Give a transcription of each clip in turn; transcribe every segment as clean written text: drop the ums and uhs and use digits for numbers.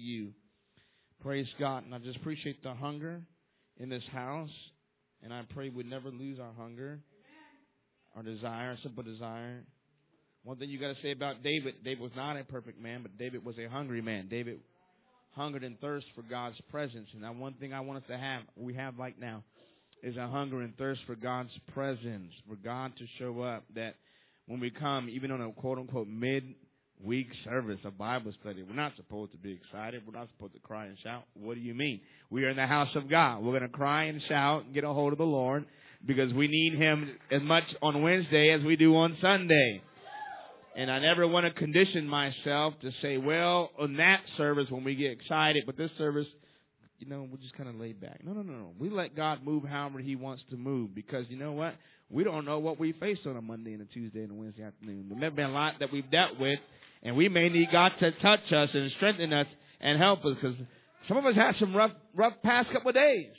you. Praise God. And I just appreciate the hunger in this house. And I pray we never lose our hunger, our desire, our simple desire. One thing you got to say about David, David was not a perfect man, but David was a hungry man. David hungered and thirst for God's presence. And that one thing I want us to have, we have right now, is a hunger and thirst for God's presence, for God to show up. That when we come, even on a quote-unquote mid-week service, a Bible study, we're not supposed to be excited. We're not supposed to cry and shout. What do you mean? We are in the house of God. We're going to cry and shout and get a hold of the Lord because we need Him as much on Wednesday as we do on Sunday. And I never want to condition myself to say, well, on that service when we get excited, but this service, you know, we're just kind of laid back. No. We let God move however He wants to move because you know what? We don't know what we face on a Monday and a Tuesday and a Wednesday afternoon. There's never been a lot that we've dealt with, and we may need God to touch us and strengthen us and help us because some of us had some rough past couple of days.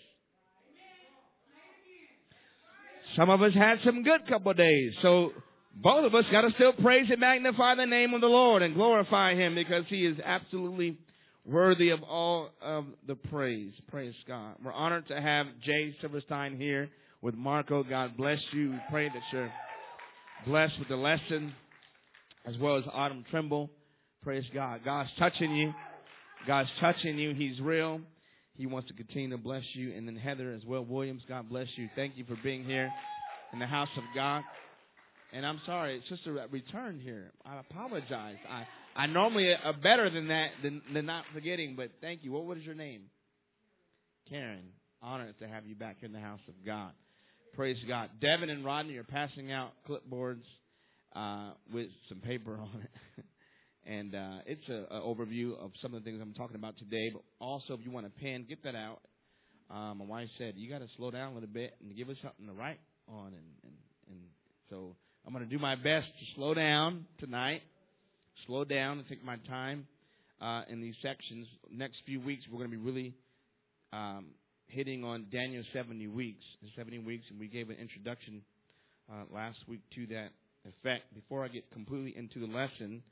Some of us had some good couple of days. So both of us got to still praise and magnify the name of the Lord and glorify Him because He is absolutely worthy of all of the praise. Praise God. We're honored to have Jay Silverstein here with Marco. God bless you. We pray that you're blessed with the lesson as well as Autumn Trimble. Praise God. God's touching you. God's touching you. He's real. He wants to continue to bless you. And then Heather as well. Williams, God bless you. Thank you for being here in the house of God. And I'm sorry, Sister returned here. I apologize. I normally are better than that, than not forgetting, but thank you. What was your name? Karen. Honored to have you back in the house of God. Praise God. Devin and Rodney are passing out clipboards with some paper on it. And it's an overview of some of the things I'm talking about today. But also, if you want a pen, get that out. My wife said, you got to slow down a little bit and give us something to write on. And so I'm going to do my best to slow down tonight. Slow down and take my time in these sections. Next few weeks, we're going to be really hitting on Daniel's 70 weeks. The 70 weeks, and we gave an introduction last week to that effect. Before I get completely into the lesson,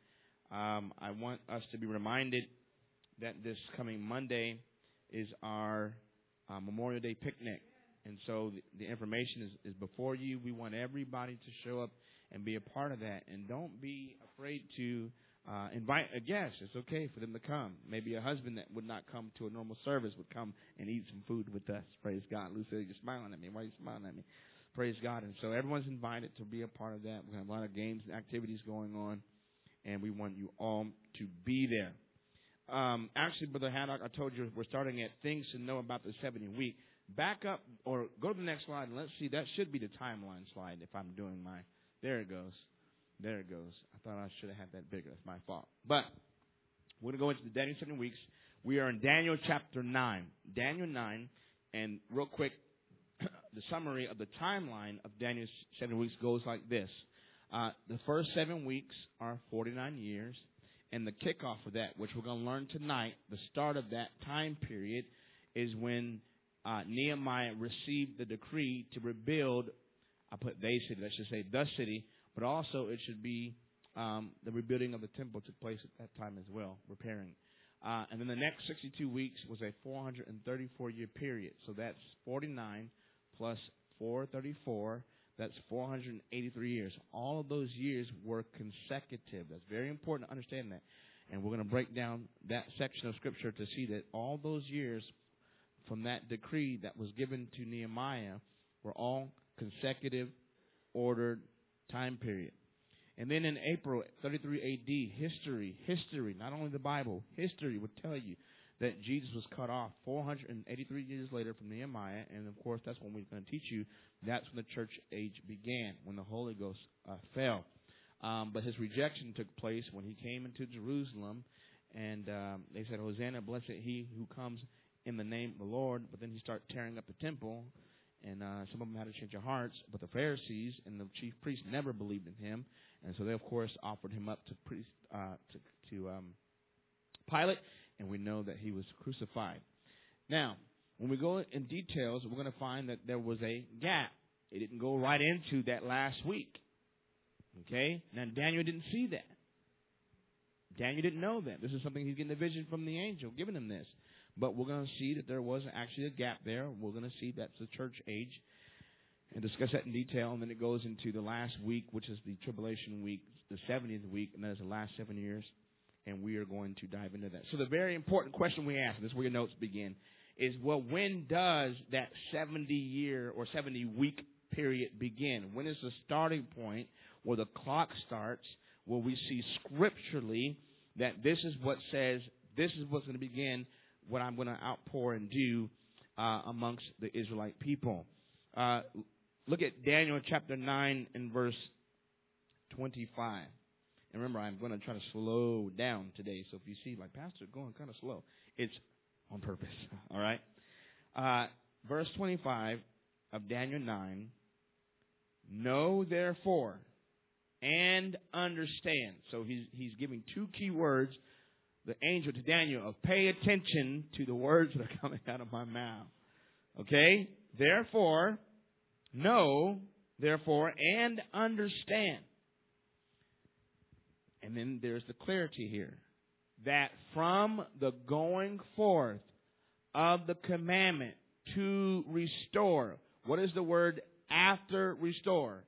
I want us to be reminded that this coming Monday is our Memorial Day picnic. And so the information is before you. We want everybody to show up and be a part of that. And don't be afraid to invite a guest. It's okay for them to come. Maybe a husband that would not come to a normal service would come and eat some food with us. Praise God. Lucy, you're smiling at me. Why are you smiling at me? Praise God. And so everyone's invited to be a part of that. We have a lot of games and activities going on, and we want you all to be there. Actually, Brother Haddock, I told you we're starting at things to know about the 70 week. Back up or go to the next slide, and let's see. That should be the timeline slide if I'm doing my. There it goes. There it goes. I thought I should have had that bigger. That's my fault. But we're going to go into the Daniel 7 weeks. We are in Daniel chapter 9. Daniel 9. And real quick, the summary of the timeline of Daniel's 7 weeks goes like this. The first 7 weeks are 49 years. And the kickoff of that, which we're going to learn tonight, the start of that time period is when Nehemiah received the decree to rebuild. I put they city, let's just say the city. But also it should be the rebuilding of the temple took place at that time as well, repairing. And then the next 62 weeks was a 434-year period. So that's 49 plus 434. That's 483 years. All of those years were consecutive. That's very important to understand that. And we're going to break down that section of Scripture to see that all those years from that decree that was given to Nehemiah were all consecutive, ordered time period. And then in April 33 A.D., history, not only the Bible, history would tell you that Jesus was cut off 483 years later from Nehemiah. And, of course, that's when we're going to teach you. That's when the church age began, when the Holy Ghost fell. But his rejection took place when he came into Jerusalem. And they said, Hosanna, blessed he who comes in the name of the Lord. But then he started tearing up the temple. And some of them had to change their hearts. But the Pharisees and the chief priests never believed in him. And so they, of course, offered him up to Pilate. And we know that he was crucified. Now, when we go in details, we're going to find that there was a gap. It didn't go right into that last week. Okay? Now, Daniel didn't see that. Daniel didn't know that. This is something he's getting a vision from the angel, giving him this. But we're going to see that there was actually a gap there. We're going to see that's the church age and discuss that in detail. And then it goes into the last week, which is the tribulation week, the 70th week, and that is the last 7 years. And we are going to dive into that. So the very important question we ask, this is where your notes begin, is, well, when does that 70-year or 70-week period begin? When is the starting point where the clock starts, where we see scripturally that this is what says, this is what's going to begin, what I'm going to outpour and do amongst the Israelite people. Look at Daniel chapter 9 and verse 25. And remember, I'm going to try to slow down today. So if you see, like, Pastor, going kind of slow, it's on purpose. All right? Verse 25 of Daniel 9. Know therefore and understand. So he's giving two key words, the angel to Daniel, of pay attention to the words that are coming out of my mouth. Okay? Therefore, know, therefore, and understand. And then there's the clarity here. That from the going forth of the commandment to restore. What is the word after restore?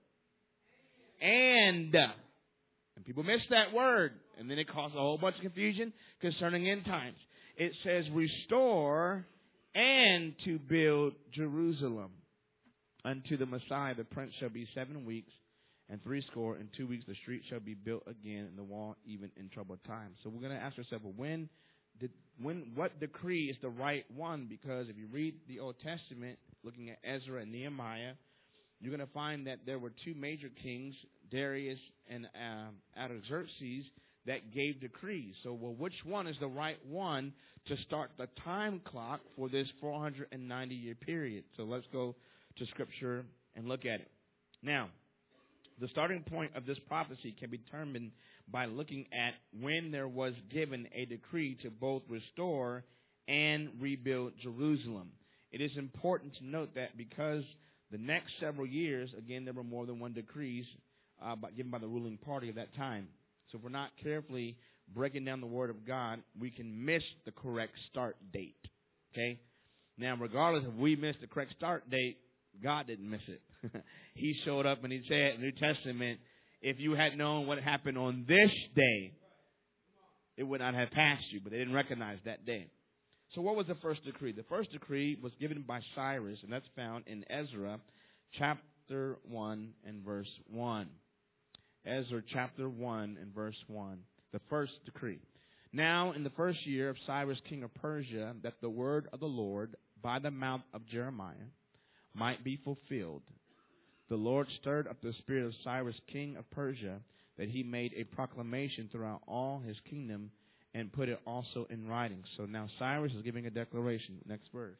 And people miss that word. And then it causes a whole bunch of confusion concerning end times. It says restore and to build Jerusalem. Unto the Messiah the prince shall be 7 weeks. And 62 weeks the street shall be built again, and the wall even in troubled times. So we're going to ask ourselves, well, what decree is the right one? Because if you read the Old Testament, looking at Ezra and Nehemiah, you're going to find that there were two major kings, Darius and Artaxerxes, that gave decrees. So, well, which one is the right one to start the time clock for this 490-year period? So let's go to Scripture and look at it. Now, the starting point of this prophecy can be determined by looking at when there was given a decree to both restore and rebuild Jerusalem. It is important to note that because the next several years, again, there were more than one decrees given by the ruling party of that time. So if we're not carefully breaking down the Word of God, we can miss the correct start date. Okay? Now, regardless if we missed the correct start date, God didn't miss it. He showed up and he said in the New Testament, if you had known what happened on this day, it would not have passed you. But they didn't recognize that day. So what was the first decree? The first decree was given by Cyrus, and that's found in Ezra chapter 1 and verse 1. Ezra chapter 1 and verse 1. The first decree. Now in the first year of Cyrus king of Persia, that the word of the Lord by the mouth of Jeremiah might be fulfilled, the Lord stirred up the spirit of Cyrus king of Persia, that he made a proclamation throughout all his kingdom and put it also in writing. So now Cyrus is giving a declaration. Next verse.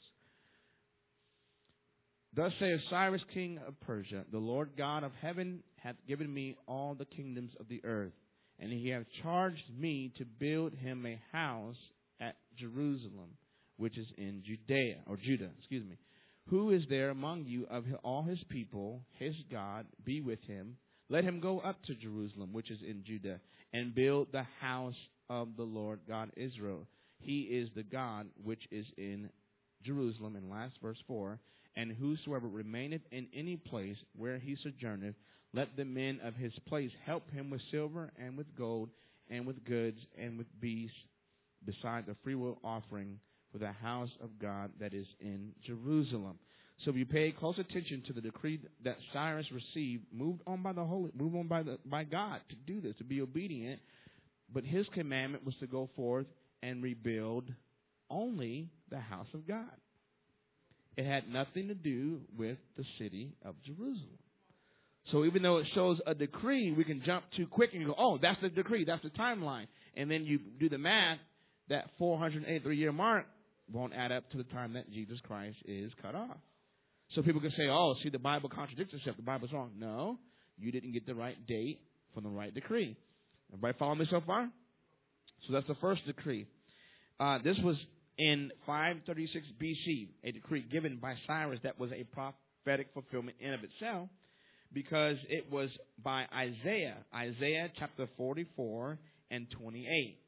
Thus saith Cyrus king of Persia, the Lord God of heaven hath given me all the kingdoms of the earth, and he hath charged me to build him a house at Jerusalem, which is in Judah. Who is there among you of all his people, his God, be with him? Let him go up to Jerusalem, which is in Judah, and build the house of the Lord God Israel. He is the God which is in Jerusalem. And last verse 4, and whosoever remaineth in any place where he sojourneth, let the men of his place help him with silver and with gold and with goods and with beasts, beside the freewill offering for the house of God that is in Jerusalem. So if you pay close attention to the decree that Cyrus received, moved on by God to do this, to be obedient, but his commandment was to go forth and rebuild only the house of God. It had nothing to do with the city of Jerusalem. So even though it shows a decree, we can jump too quick and go, oh, that's the decree, that's the timeline. And then you do the math, that 483-year mark won't add up to the time that Jesus Christ is cut off. So people can say, oh, see, the Bible contradicts itself. The Bible's wrong. No, you didn't get the right date from the right decree. Everybody follow me so far? So that's the first decree. This was in 536 BC, a decree given by Cyrus that was a prophetic fulfillment in of itself, because it was by Isaiah chapter 44 and 28.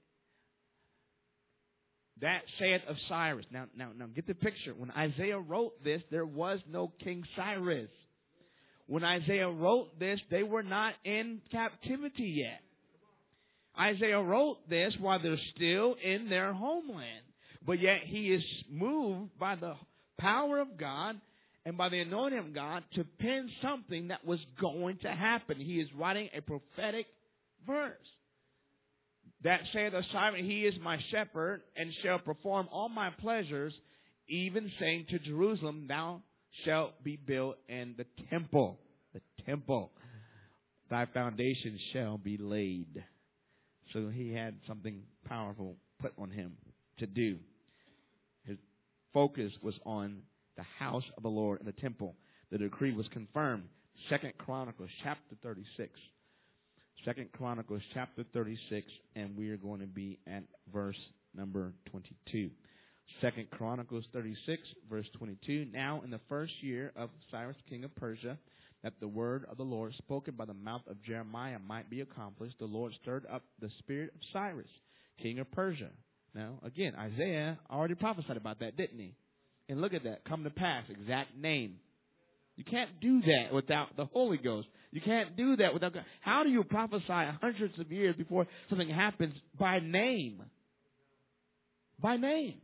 That saith of Cyrus. Now, get the picture. When Isaiah wrote this, there was no King Cyrus. When Isaiah wrote this, they were not in captivity yet. Isaiah wrote this while they're still in their homeland. But yet he is moved by the power of God and by the anointing of God to pen something that was going to happen. He is writing a prophetic verse. That saith of Cyrus, he is my shepherd and shall perform all my pleasures, even saying to Jerusalem, thou shalt be built in the temple. The temple. Thy foundation shall be laid. So he had something powerful put on him to do. His focus was on the house of the Lord and the temple. The decree was confirmed. 2 Chronicles chapter 36. 2 Chronicles chapter 36, and we are going to be at verse number 22. 2 Chronicles 36, verse 22. Now in the first year of Cyrus, king of Persia, that the word of the Lord spoken by the mouth of Jeremiah might be accomplished, the Lord stirred up the spirit of Cyrus, king of Persia. Now, again, Isaiah already prophesied about that, didn't he? And look at that, come to pass, exact name. You can't do that without the Holy Ghost. You can't do that without God. How do you prophesy hundreds of years before something happens by name? By name.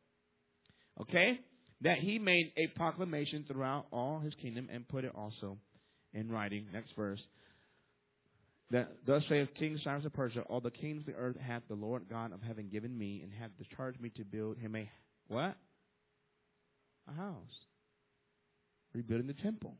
Okay? That he made a proclamation throughout all his kingdom and put it also in writing. Next verse. That thus saith King Cyrus of Persia, all the kings of the earth hath the Lord God of heaven given me, and hath discharged me to build him a what? A house. Rebuilding the temple,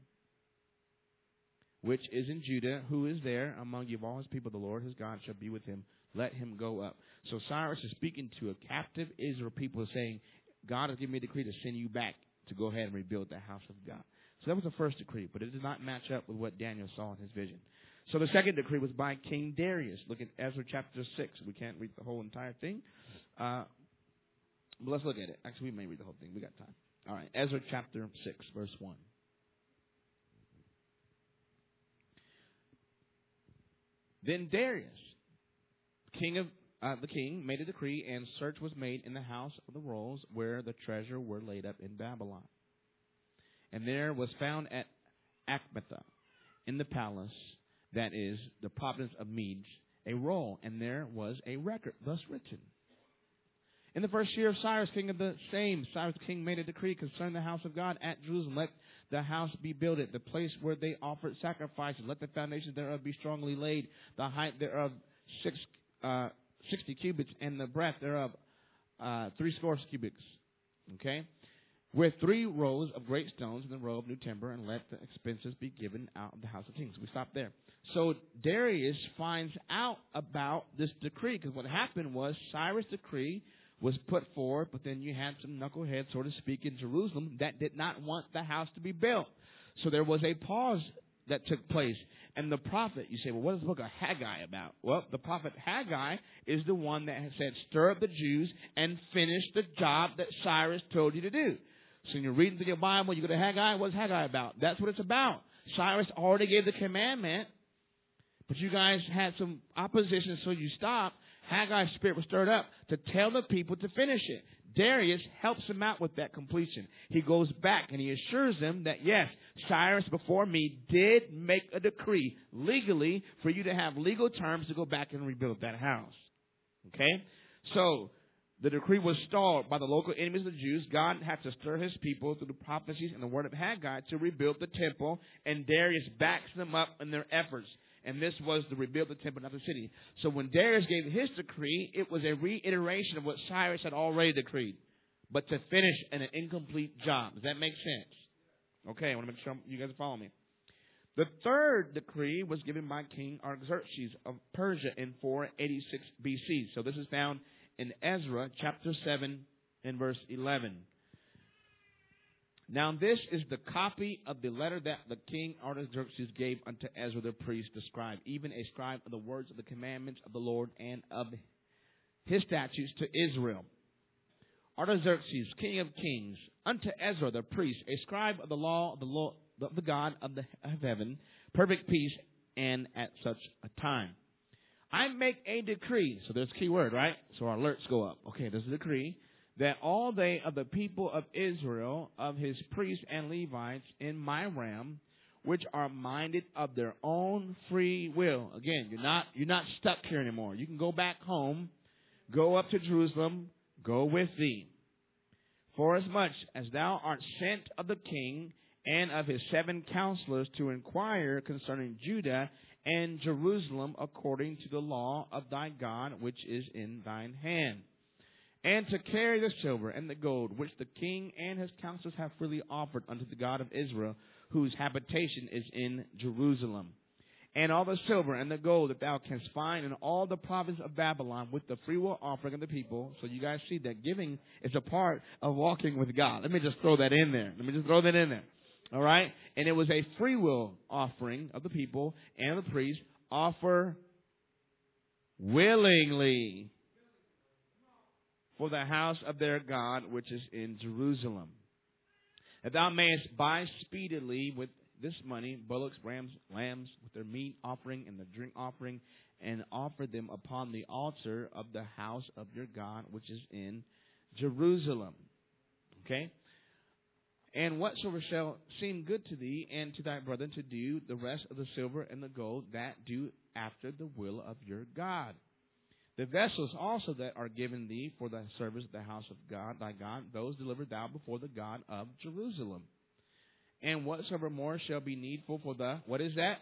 which is in Judah, who is there among you of all his people, the Lord his God shall be with him. Let him go up. So Cyrus is speaking to a captive Israel people, saying, God has given me a decree to send you back to go ahead and rebuild the house of God. So that was the first decree, but it did not match up with what Daniel saw in his vision. So the second decree was by King Darius. Look at Ezra chapter 6. We can't read the whole entire thing. But let's look at it. Actually, we may read the whole thing. We got time. All right, Ezra chapter 6, verse 1. Then Darius, the king, made a decree, and search was made in the house of the rolls where the treasure were laid up in Babylon. And there was found at Akmatha, in the palace, that is, the province of Medes, a roll, and there was a record thus written. In the first year of Cyrus, king of the same, Cyrus the king made a decree concerning the house of God at Jerusalem. Let the house be builded, the place where they offered sacrifices. Let the foundations thereof be strongly laid, the height thereof 60 cubits, and the breadth thereof 60 cubits. Okay? With 3 rows of great stones and the row of new timber, and let the expenses be given out of the house of kings. We stop there. So Darius finds out about this decree, because what happened was Cyrus' decree was put forward, but then you had some knuckleheads, so to speak, in Jerusalem that did not want the house to be built. So there was a pause that took place. And the prophet, you say, well, what is the book of Haggai about? Well, the prophet Haggai is the one that has said, stir up the Jews and finish the job that Cyrus told you to do. So when you're reading through your Bible, you go to Haggai, what's Haggai about? That's what it's about. Cyrus already gave the commandment, but you guys had some opposition, so you stopped. Haggai's spirit was stirred up to tell the people to finish it. Darius helps him out with that completion. He goes back and he assures them that, yes, Cyrus before me did make a decree legally for you to have legal terms to go back and rebuild that house. Okay? So the decree was stalled by the local enemies of the Jews. God had to stir his people through the prophecies and the word of Haggai to rebuild the temple, and Darius backs them up in their efforts. And this was to rebuild the temple, not the city. So when Darius gave his decree, it was a reiteration of what Cyrus had already decreed, but to finish an incomplete job. Does that make sense? Okay, I want to make sure you guys are following me. The third decree was given by King Artaxerxes of Persia in 486 BC. So this is found in Ezra chapter 7 and verse 11. Now this is the copy of the letter that the king Artaxerxes gave unto Ezra the priest, the scribe, even a scribe of the words of the commandments of the Lord and of his statutes to Israel. Artaxerxes, king of kings, unto Ezra the priest, a scribe of the law of the Lord, of the God of heaven, perfect peace, and at such a time. I make a decree. So there's a key word, right? So our alerts go up. Okay, there's a decree that all they of the people of Israel, of his priests and Levites in my realm, which are minded of their own free will. Again, you're not stuck here anymore. You can go back home, go up to Jerusalem, go with thee. Forasmuch as thou art sent of the king and of his 7 counselors to inquire concerning Judah and Jerusalem according to the law of thy God which is in thine hand, and to carry the silver and the gold which the king and his counselors have freely offered unto the God of Israel, whose habitation is in Jerusalem. And all the silver and the gold that thou canst find in all the province of Babylon with the freewill offering of the people. So you guys see that giving is a part of walking with God. Let me just throw that in there. All right? And it was a freewill offering of the people and of the priests, offer willingly for the house of their God, which is in Jerusalem. That thou mayest buy speedily with this money bullocks, rams, lambs, with their meat offering and the drink offering, and offer them upon the altar of the house of your God, which is in Jerusalem. Okay? And whatsoever shall seem good to thee and to thy brethren to do, the rest of the silver and the gold, that do after the will of your God. The vessels also that are given thee for the service of the house of God, thy God, those deliver thou before the God of Jerusalem. And whatsoever more shall be needful for the, what is that?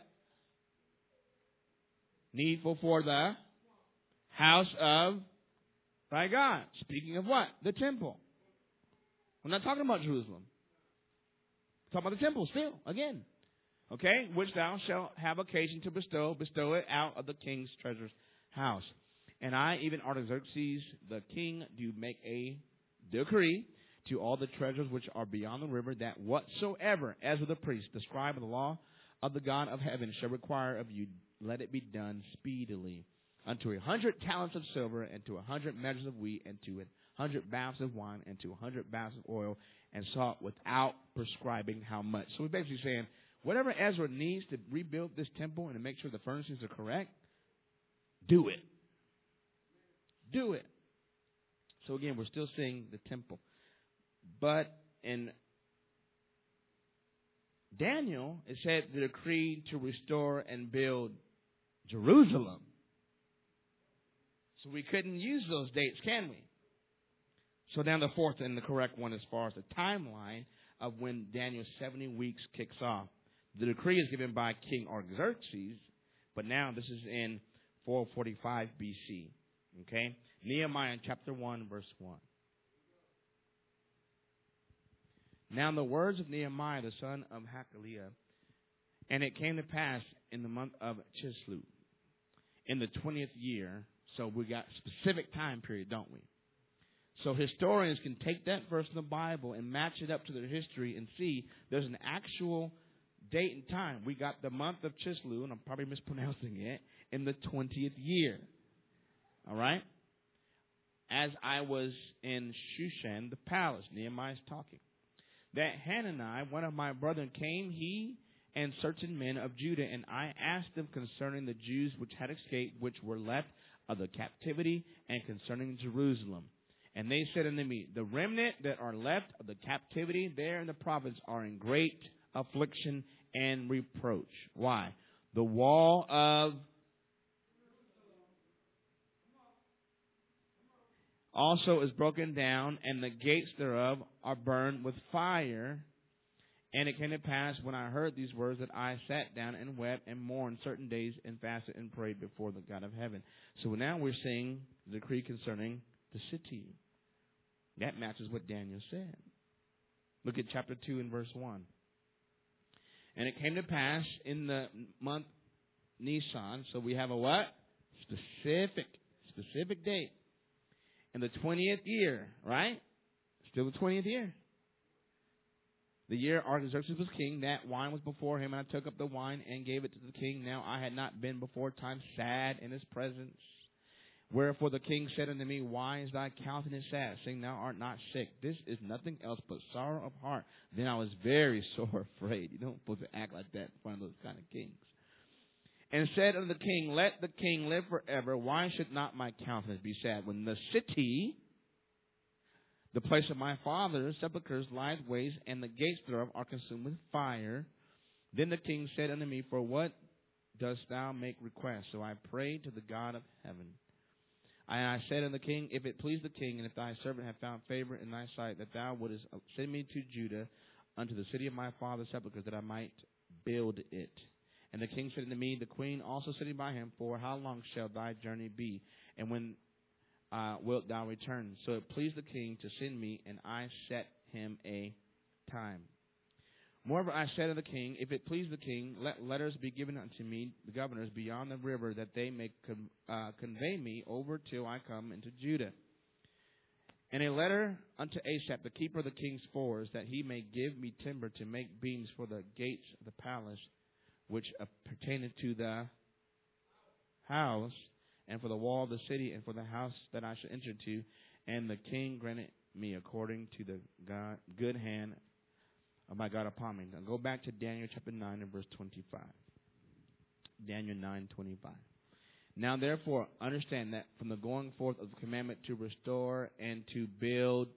Needful for the house of thy God. Speaking of what? The temple. We're not talking about Jerusalem. We're talking about the temple still, again. Okay? Which thou shalt have occasion to bestow it out of the king's treasures house. And I, even Artaxerxes, the king, do make a decree to all the treasures which are beyond the river, that whatsoever, as with the priest, the scribe of the law of the God of heaven, shall require of you, let it be done speedily. Unto 100 talents of silver, and to 100 measures of wheat, and to 100 baths of wine, and to 100 baths of oil, and salt, without prescribing how much. So we're basically saying, whatever Ezra needs to rebuild this temple and to make sure the furnishings are correct, do it. Do it. So again, we're still seeing the temple. But in Daniel, it said the decree to restore and build Jerusalem. So we couldn't use those dates, can we? So now the fourth and the correct one as far as the timeline of when Daniel's 70 weeks kicks off. The decree is given by King Artaxerxes, but now this is in 445 BC. Okay? Nehemiah chapter 1, verse 1. Now the words of Nehemiah, the son of Hakaliah, and it came to pass in the month of Chislev, in the 20th year. So we got specific time period, don't we? So historians can take that verse in the Bible and match it up to their history and see there's an actual date and time. We got the month of Chislev, and I'm probably mispronouncing it, in the 20th year. All right? As I was in Shushan, the palace, Nehemiah's talking, that Hanani, one of my brethren, came, he and certain men of Judah, and I asked them concerning the Jews which had escaped, which were left of the captivity, and concerning Jerusalem. And they said unto me, the remnant that are left of the captivity there in the province are in great affliction and reproach. Why? The wall of also is broken down, and the gates thereof are burned with fire. And it came to pass, when I heard these words, that I sat down and wept and mourned certain days and fasted and prayed before the God of heaven. So now we're seeing the decree concerning the city. That matches what Daniel said. Look at chapter 2 and verse 1. And it came to pass in the month Nisan, so we have a what? Specific date. In the 20th year, right? Still the 20th year. The year Artaxerxes was king, that wine was before him, and I took up the wine and gave it to the king. Now I had not been before time sad in his presence. Wherefore the king said unto me, why is thy countenance sad, seeing thou art not sick? This is nothing else but sorrow of heart. Then I was very sore afraid. You don't supposed to act like that in front of those kind of kings. and said unto the king, let the king live forever. Why should not my countenance be sad when the city, the place of my father's sepulchres, lieth waste, and the gates thereof are consumed with fire? Then the king said unto me, for what dost thou make request? So I prayed to the God of heaven. And I said unto the king, if it please the king, and if thy servant have found favor in thy sight, that thou wouldest send me to Judah, unto the city of my father's sepulchres, that I might build it. And the king said unto me, the queen also sitting by him, for how long shall thy journey be? And when wilt thou return? So it pleased the king to send me, and I set him a time. Moreover, I said unto the king, if it please the king, let letters be given unto me, the governors, beyond the river, that they may convey me over till I come into Judah. And a letter unto Asaph, the keeper of the king's forest, that he may give me timber to make beams for the gates of the palace, which pertaineth to the house, and for the wall of the city, and for the house that I shall enter into. And the king granted me according to the good hand of my God upon me. Now go back to Daniel chapter 9 and verse 25. Daniel 9:25. Now therefore understand that from the going forth of the commandment to restore and to build,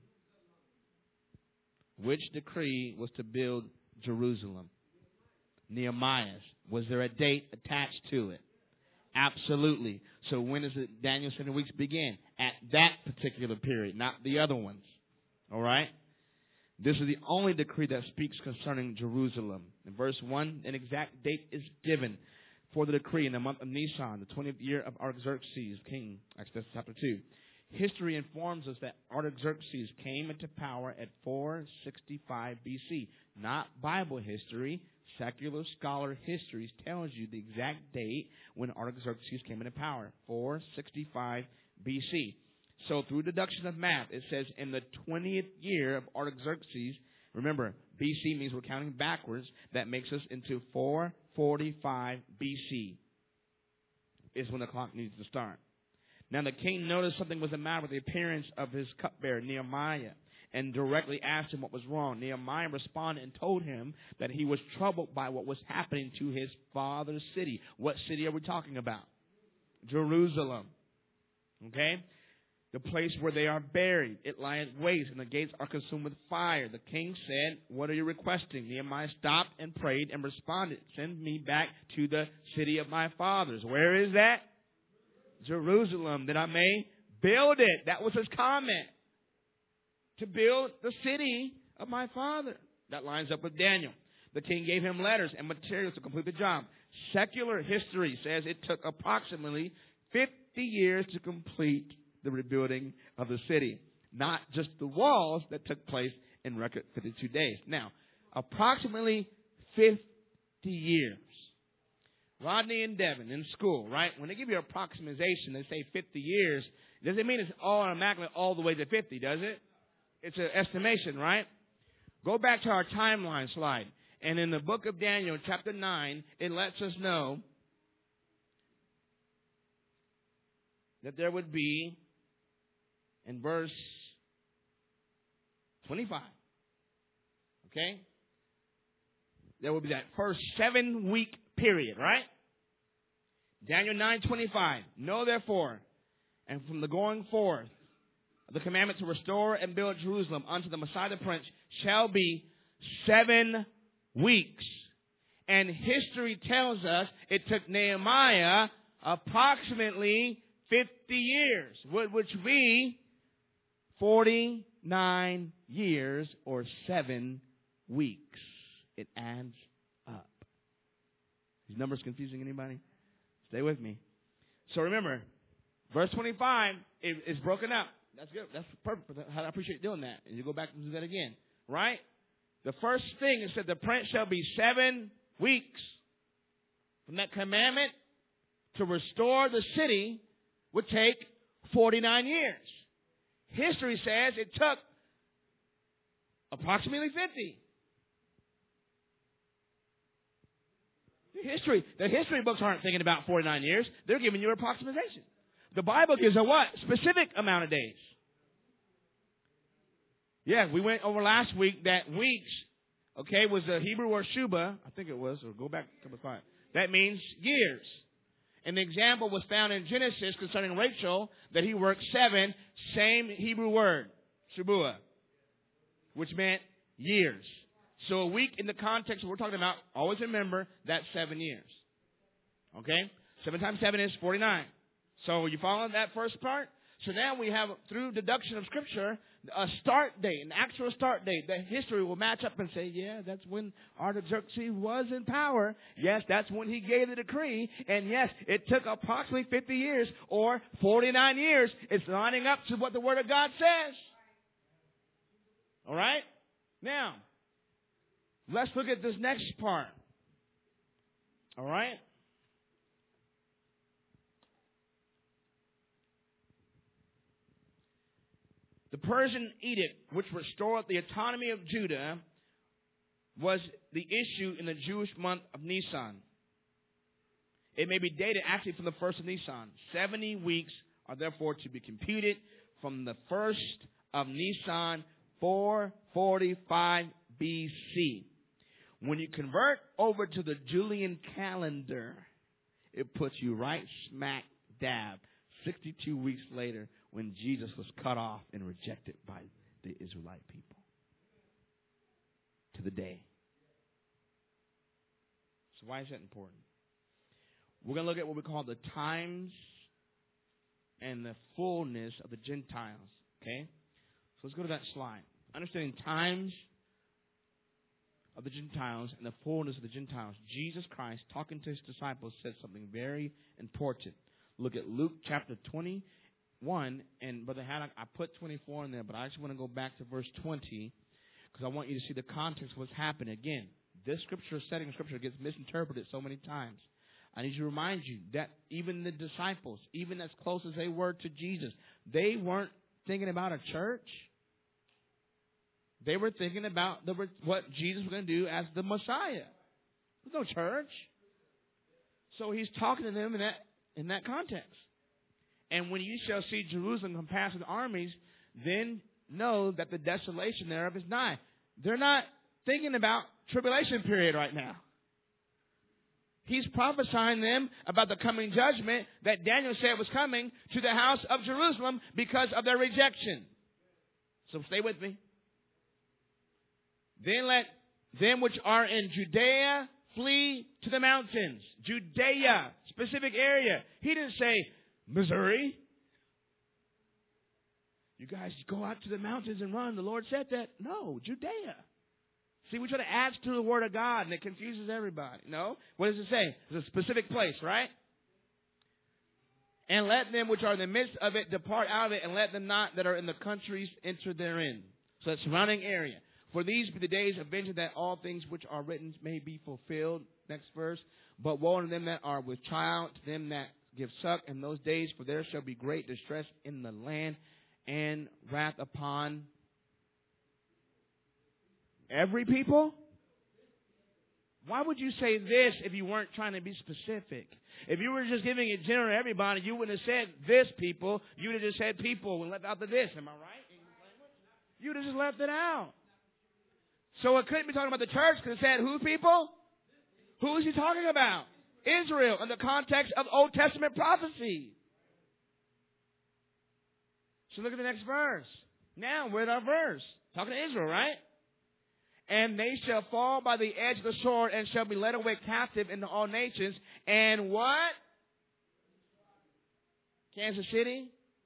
which decree was to build Jerusalem? Nehemiah's. Was there a date attached to it? Absolutely. So when does Daniel's 7 weeks begin? At that particular period, not the other ones. All right? This is the only decree that speaks concerning Jerusalem. In verse 1, an exact date is given for the decree in the month of Nisan, the 20th year of Artaxerxes, king. Exodus chapter 2. History informs us that Artaxerxes came into power at 465 BC. Not Bible history. Secular scholar history tells you the exact date when Artaxerxes came into power, 465 BC. So through deduction of math, it says in the 20th year of Artaxerxes, remember, BC means we're counting backwards. That makes us into 445 BC is when the clock needs to start. Now the king noticed something was the matter with the appearance of his cupbearer, Nehemiah, and directly asked him what was wrong. Nehemiah responded and told him that he was troubled by what was happening to his father's city. What city are we talking about? Jerusalem. Okay? The place where they are buried. It lieth waste, and the gates are consumed with fire. The king said, what are you requesting? Nehemiah stopped and prayed and responded, send me back to the city of my fathers. Where is that? Jerusalem, that I may build it. That was his comment. To build the city of my father. That lines up with Daniel. The king gave him letters and materials to complete the job. Secular history says it took approximately 50 years to complete the rebuilding of the city. Not just the walls that took place in record 52 days. Now, approximately 50 years. Rodney and Devin in school, right? When they give you an approximation, they say 50 years. Doesn't mean it's automatically all the way to 50, does it? It's an estimation, right? Go back to our timeline slide. And in the book of Daniel, chapter 9, it lets us know that there would be, in verse 25, okay? There would be that first 7-week period, right? Daniel 9:25. Know therefore, and from the going forth, the commandment to restore and build Jerusalem unto the Messiah the Prince shall be 7 weeks. And history tells us it took Nehemiah approximately 50 years, which would be 49 years or 7 weeks. It adds up. These numbers confusing anybody? Stay with me. So remember, verse 25 is broken up. That's good. That's perfect. I appreciate doing that. And you go back and do that again. Right? The first thing is that the prince shall be 7 weeks. From that commandment to restore the city would take 49 years. History says it took approximately 50. The history books aren't thinking about 49 years. They're giving you an approximation. The Bible gives a what? Specific amount of days. Yeah, we went over last week that weeks, okay, was the Hebrew word Shuba. I think it was, or go back to 5. That means years. An example was found in Genesis concerning Rachel, that he worked 7, same Hebrew word, Shabua, which meant years. So a week in the context we're talking about, always remember that's 7 years. Okay? 7 times 7 is 49. So you follow that first part? So now we have, through deduction of Scripture, a start date, an actual start date. That history will match up and say, yeah, that's when Artaxerxes was in power. Yes, that's when he gave the decree. And yes, it took approximately 50 years or 49 years. It's lining up to what the Word of God says. All right? Now, let's look at this next part. All right? The Persian edict, which restored the autonomy of Judah, was the issue in the Jewish month of Nisan. It may be dated actually from the first of Nisan. 70 weeks are therefore to be computed from the first of Nisan, 445 BC. When you convert over to the Julian calendar, it puts you right smack dab 62 weeks later, when Jesus was cut off and rejected by the Israelite people. To the day. So why is that important? We're going to look at what we call the times and the fullness of the Gentiles. Okay? So let's go to that slide. Understanding times of the Gentiles and the fullness of the Gentiles. Jesus Christ, talking to his disciples, said something very important. Look at Luke chapter 21, and Brother Haddock, I put 24 in there, but I actually want to go back to verse 20 because I want you to see the context of what's happening. Again, this scripture, setting of scripture, gets misinterpreted so many times. I need to remind you that even the disciples, even as close as they were to Jesus, they weren't thinking about a church. They were thinking about what Jesus was going to do as the Messiah. There's no church. So he's talking to them in that context. And when you shall see Jerusalem compassed with armies, then know that the desolation thereof is nigh. They're not thinking about tribulation period right now. He's prophesying them about the coming judgment that Daniel said was coming to the house of Jerusalem because of their rejection. So stay with me. Then let them which are in Judea flee to the mountains. Judea, specific area. He didn't say Missouri. You guys go out to the mountains and run. The Lord said that. No, Judea. See, we try to add to the Word of God, and it confuses everybody. No? What does it say? It's a specific place, right? And let them which are in the midst of it depart out of it, and let them not that are in the countries enter therein. So that surrounding area. For these be the days of vengeance, that all things which are written may be fulfilled. Next verse. But woe unto them that are with child, to them that give suck in those days, for there shall be great distress in the land, and wrath upon every people? Why would you say this if you weren't trying to be specific? If you were just giving it general to everybody, you wouldn't have said this people. You would have just said people and left out the this. Am I right? You would have just left it out. So it couldn't be talking about the church because it said who people? Who is he talking about? Israel in the context of Old Testament prophecy. So look at the next verse. Now we're at our verse. Talking to Israel, right? And they shall fall by the edge of the sword and shall be led away captive into all nations. And what? Kansas City?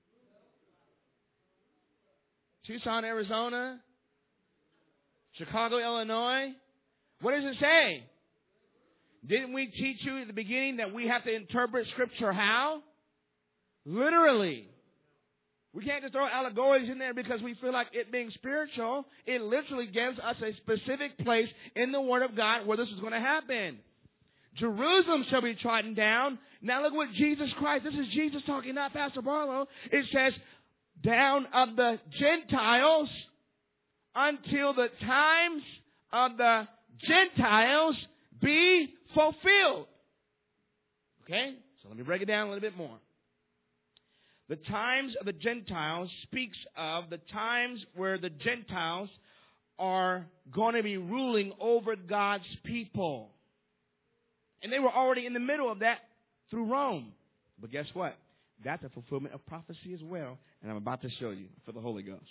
Tucson, Arizona? Chicago, Illinois? What does it say? Didn't we teach you at the beginning that we have to interpret Scripture how? Literally. We can't just throw allegories in there because we feel like it being spiritual. It literally gives us a specific place in the Word of God where this is going to happen. Jerusalem shall be trodden down. Now look what Jesus Christ, this is Jesus talking, not Pastor Barlow. It says, down of the Gentiles until the times of the Gentiles be fulfilled. Okay? So let me break it down a little bit more. The times of the Gentiles speaks of the times where the Gentiles are going to be ruling over God's people. And they were already in the middle of that through Rome. But guess what? That's a fulfillment of prophecy as well. And I'm about to show you for the Holy Ghost.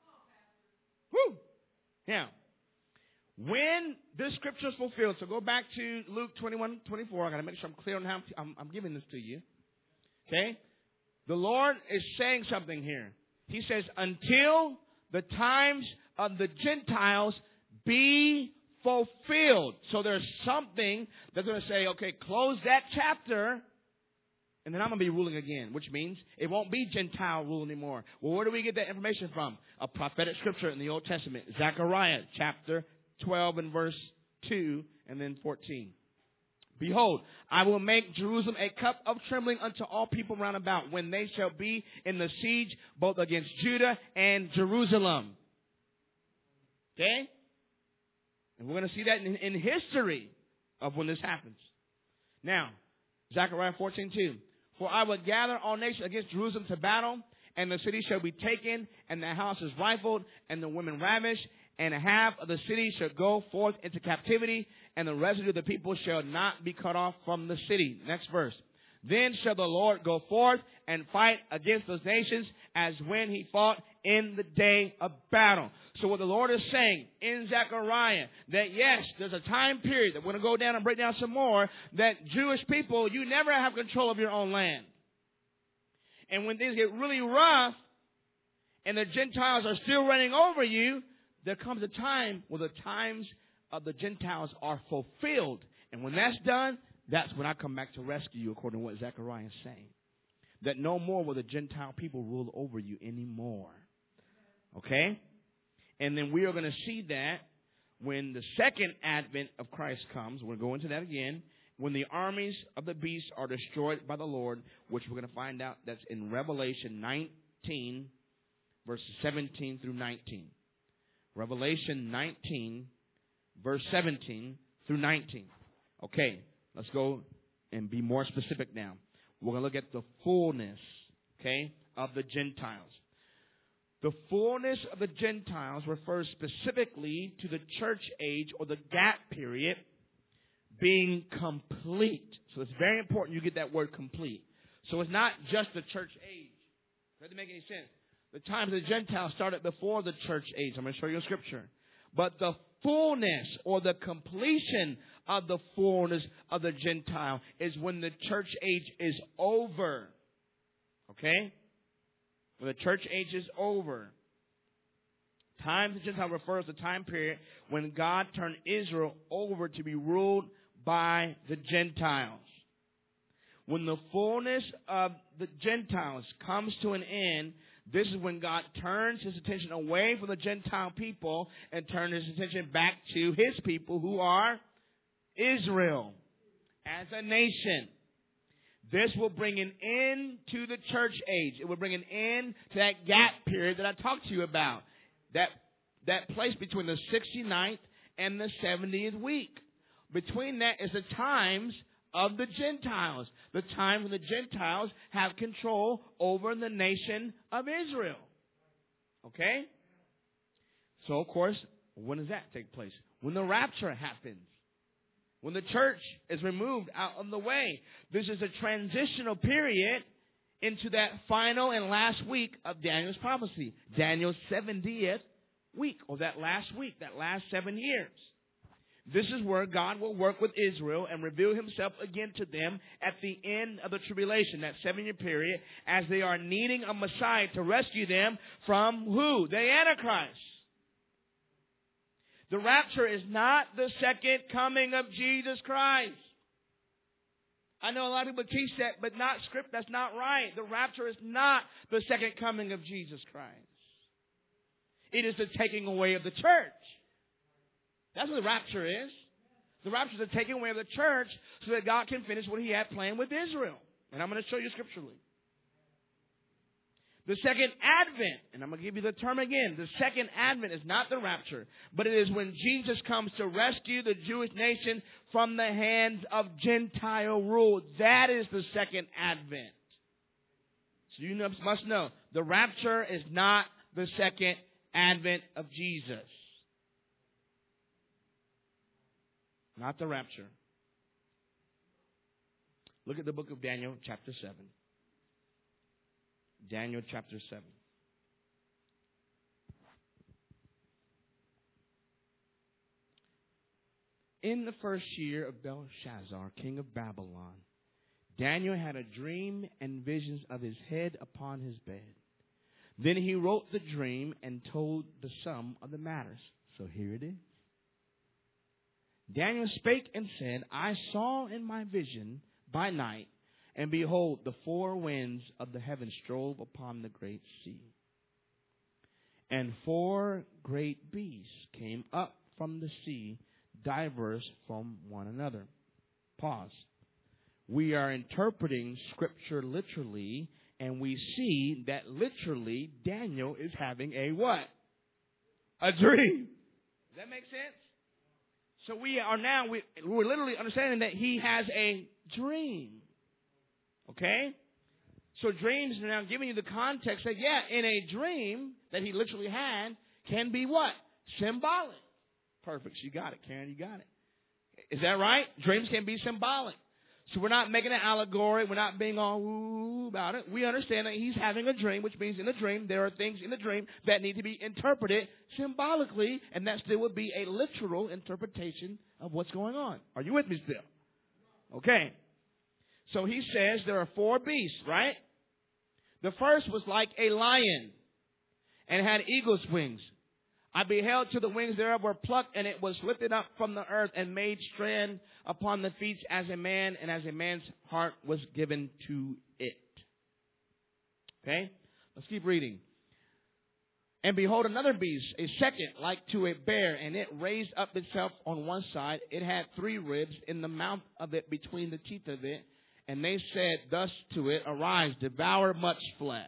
Woo! Now, when this scripture is fulfilled, so go back to Luke 21:24. I got to make sure I'm clear on how I'm giving this to you. Okay? The Lord is saying something here. He says, until the times of the Gentiles be fulfilled. So there's something that's going to say, okay, close that chapter, and then I'm going to be ruling again, which means it won't be Gentile rule anymore. Well, where do we get that information from? A prophetic scripture in the Old Testament. Zechariah chapter 12 and verse 2 and then 14. Behold, I will make Jerusalem a cup of trembling unto all people round about, when they shall be in the siege both against Judah and Jerusalem. Okay? And we're going to see that in history of when this happens. Now, Zechariah 14:2. For I will gather all nations against Jerusalem to battle, and the city shall be taken, and the houses rifled, and the women ravished, and half of the city shall go forth into captivity, and the residue of the people shall not be cut off from the city. Next verse. Then shall the Lord go forth and fight against those nations as when he fought in the day of battle. So what the Lord is saying in Zechariah, that yes, there's a time period that we're going to go down and break down some more, that Jewish people, you never have control of your own land. And when things get really rough and the Gentiles are still running over you, there comes a time where the times of the Gentiles are fulfilled. And when that's done, that's when I come back to rescue you, according to what Zechariah is saying. That no more will the Gentile people rule over you anymore. Okay? And then we are going to see that when the second advent of Christ comes. We're going to go into that again. When the armies of the beast are destroyed by the Lord, which we're going to find out that's in Revelation 19, verses 17 through 19. Revelation 19, verse 17 through 19. Okay, let's go and be more specific now. We're going to look at the fullness, okay, of the Gentiles. The fullness of the Gentiles refers specifically to the church age or the gap period being complete. So it's very important you get that word complete. So it's not just the church age. That doesn't make any sense. The times of the Gentiles started before the church age. I'm going to show you a scripture. But the fullness or the completion of the fullness of the Gentile is when the church age is over. Okay? When the church age is over. Time of the Gentile refers to the time period when God turned Israel over to be ruled by the Gentiles. When the fullness of the Gentiles comes to an end, this is when God turns his attention away from the Gentile people and turns his attention back to his people, who are Israel as a nation. This will bring an end to the church age. It will bring an end to that gap period that I talked to you about. That place between the 69th and the 70th week. Between that is the times of the Gentiles. The time when the Gentiles have control over the nation of Israel. Okay? So, of course, when does that take place? When the rapture happens. When the church is removed out of the way. This is a transitional period into that final and last week of Daniel's prophecy. Daniel's 70th week, or that last week, that last 7 years. This is where God will work with Israel and reveal himself again to them at the end of the tribulation, that 7-year period, as they are needing a Messiah to rescue them from who? The Antichrist. The rapture is not the second coming of Jesus Christ. I know a lot of people teach that, but not script. That's not right. The rapture is not the second coming of Jesus Christ. It is the taking away of the church. That's what the rapture is. The rapture is the taking away of the church so that God can finish what he had planned with Israel. And I'm going to show you scripturally. The second advent, and I'm going to give you the term again. The second advent is not the rapture, but it is when Jesus comes to rescue the Jewish nation from the hands of Gentile rule. That is the second advent. So you must know, the rapture is not the second advent of Jesus. Not the rapture. Look at the book of Daniel, chapter 7. Daniel, chapter 7. In the first year of Belshazzar, king of Babylon, Daniel had a dream and visions of his head upon his bed. Then he wrote the dream and told the sum of the matters. So here it is. Daniel spake and said, I saw in my vision by night, and behold, the four winds of the heaven strove upon the great sea. And four great beasts came up from the sea, diverse from one another. Pause. We are interpreting Scripture literally, and we see that literally Daniel is having a what? A dream. Does that make sense? So we're literally understanding that he has a dream. Okay? So dreams are now giving you the context that, in a dream that he literally had can be what? Symbolic. Perfect. You got it, Karen. You got it. Is that right? Dreams can be symbolic. So we're not making an allegory. We're not being all woo about it. We understand that he's having a dream, which means in the dream, there are things in the dream that need to be interpreted symbolically, and that still would be a literal interpretation of what's going on. Are you with me still? Okay. So he says there are four beasts, right? The first was like a lion and had eagle's wings. I beheld till the wings thereof were plucked, and it was lifted up from the earth and made strand upon the feet as a man, and as a man's heart was given to it. Okay? Let's keep reading. And behold, another beast, a second, like to a bear, and it raised up itself on one side. It had 3 ribs in the mouth of it between the teeth of it. And they said thus to it, Arise, devour much flesh.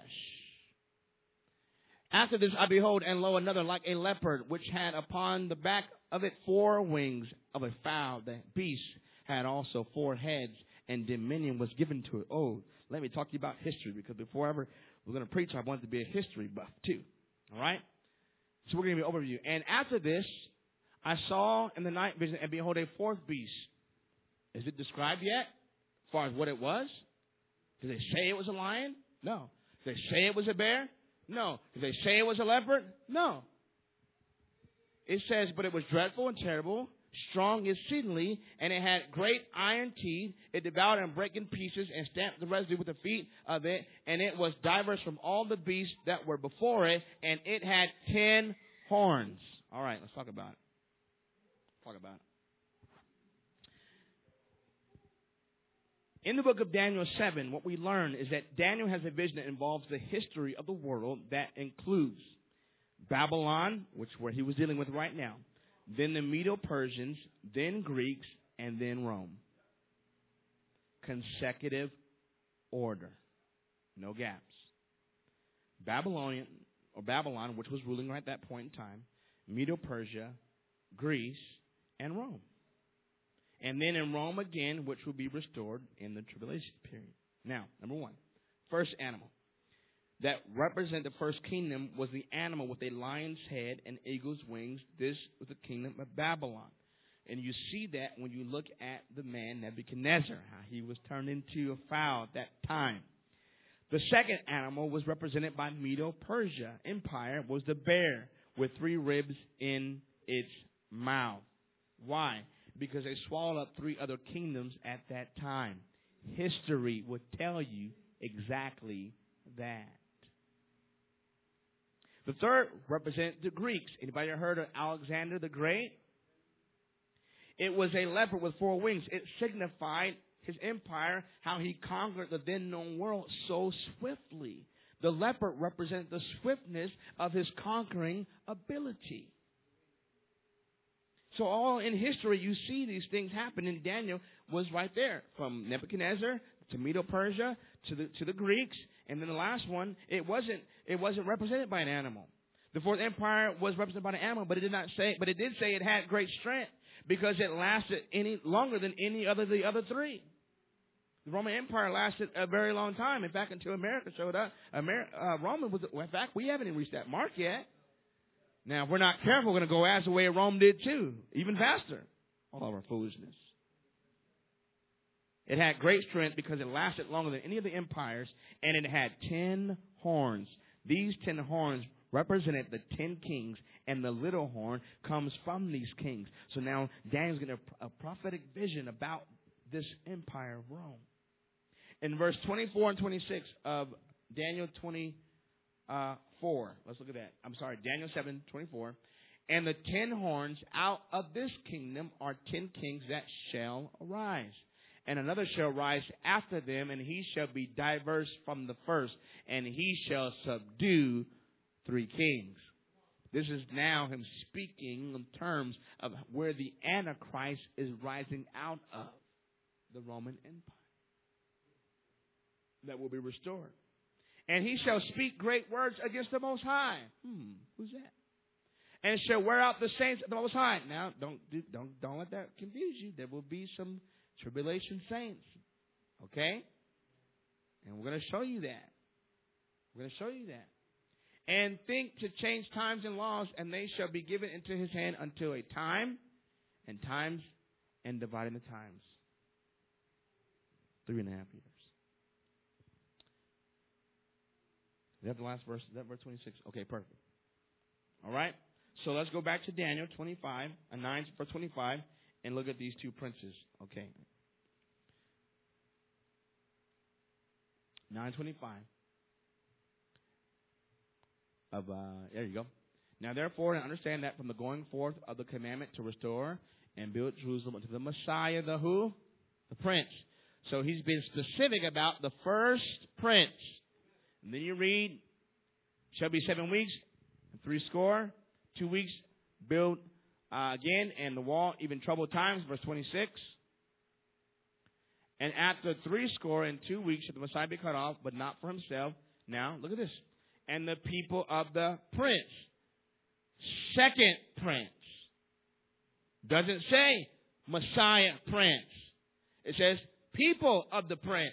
After this I behold, and lo, another like a leopard, which had upon the back of it 4 wings of a fowl. The beast had also 4 heads, and dominion was given to it. Oh, let me talk to you about history, because before ever we're going to preach, I wanted to be a history buff too. All right? So we're going to give you an overview. And after this, I saw in the night vision, and behold, a 4th beast. Is it described yet? As far as what it was? Did they say it was a lion? No. Did they say it was a bear? No. Did they say it was a leopard? No. It says, but it was dreadful and terrible, strong exceedingly, and it had great iron teeth. It devoured and brake in pieces, and stamped the residue with the feet of it. And it was diverse from all the beasts that were before it, and it had 10 horns. All right, let's talk about it. Talk about it. In the book of Daniel 7, what we learn is that Daniel has a vision that involves the history of the world that includes Babylon, where he was dealing with right now, then the Medo-Persians, then Greeks, and then Rome. Consecutive order. No gaps. Babylon, which was ruling right at that point in time, Medo-Persia, Greece, and Rome. And then in Rome again, which will be restored in the tribulation period. Now, number 1, first animal that represented the first kingdom was the animal with a lion's head and eagle's wings. This was the kingdom of Babylon. And you see that when you look at the man Nebuchadnezzar, how he was turned into a fowl at that time. The second animal was represented by Medo-Persia Empire, was the bear with 3 ribs in its mouth. Why? Because they swallowed up 3 other kingdoms at that time. History would tell you exactly that. The third represents the Greeks. Anybody ever heard of Alexander the Great? It was a leopard with 4 wings. It signified his empire, how he conquered the then known world so swiftly. The leopard represented the swiftness of his conquering ability. So all in history, you see these things happen, and Daniel was right there. From Nebuchadnezzar to Medo-Persia to the Greeks, and then the last one, it wasn't represented by an animal. The 4th empire was represented by an animal, but it did say it had great strength because it lasted any longer than any other the other 3. The Roman Empire lasted a very long time. In fact, until America showed up, Roman was. In fact, we haven't even reached that mark yet. Now, if we're not careful, we're going to go as the way Rome did too, even faster. All of our foolishness. It had great strength because it lasted longer than any of the empires, and it had 10 horns. These 10 horns represented the 10 kings, and the little horn comes from these kings. So now Daniel's getting a prophetic vision about this empire of Rome. In verse 24 and 26 of Daniel 24, let's look at that. Daniel 7:24. And the 10 horns out of this kingdom are 10 kings that shall arise. And another shall rise after them, and he shall be diverse from the first, and he shall subdue 3 kings. This is now him speaking in terms of where the Antichrist is rising out of, the Roman Empire that will be restored. And he shall speak great words against the Most High. Who's that? And shall wear out the saints of the Most High. Now, don't let that confuse you. There will be some tribulation saints. Okay? And we're going to show you that. And think to change times and laws, and they shall be given into his hand until a time, and times, and dividing the times. 3.5 years. Is that the last verse? Is that verse 26? Okay, perfect. All right. So let's go back to Daniel 25, 9 verse 25, and look at these 2 princes. Okay. 9:25. There you go. Now therefore, understand that from the going forth of the commandment to restore and build Jerusalem unto the Messiah, the who? The prince. So he's been specific about the first prince. And then you read, shall be 7 weeks, 60, 2 weeks, build again, and the wall, even troubled times, verse 26. And after 62 weeks shall the Messiah be cut off, but not for himself. Now, look at this. And the people of the prince. Second prince. Doesn't say Messiah prince. It says people of the prince.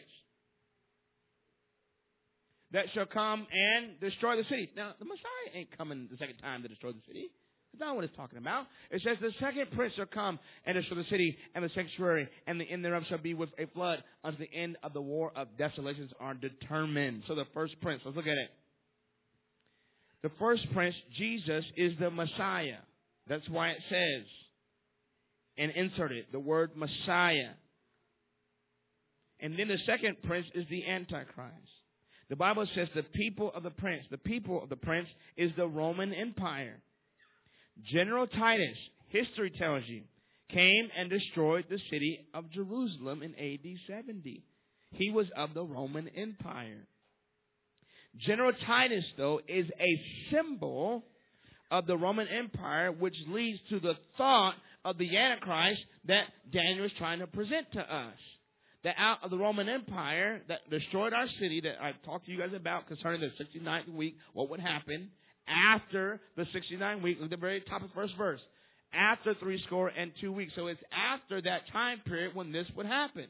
That shall come and destroy the city. Now, the Messiah ain't coming the second time to destroy the city. That's not what it's talking about. It says the second prince shall come and destroy the city and the sanctuary, and the end thereof shall be with a flood until the end of the war of desolations are determined. So the first prince, let's look at it. The first prince, Jesus, is the Messiah. That's why it says, and inserted, the word Messiah. And then the second prince is the Antichrist. The Bible says the people of the prince is the Roman Empire. General Titus, history tells you, came and destroyed the city of Jerusalem in AD 70. He was of the Roman Empire. General Titus, though, is a symbol of the Roman Empire, which leads to the thought of the Antichrist that Daniel is trying to present to us. That out of the Roman Empire that destroyed our city, that I talked to you guys about concerning the 69th week, what would happen after the 69th week, look at the very top of the first verse, after 62 weeks. So it's after that time period when this would happen.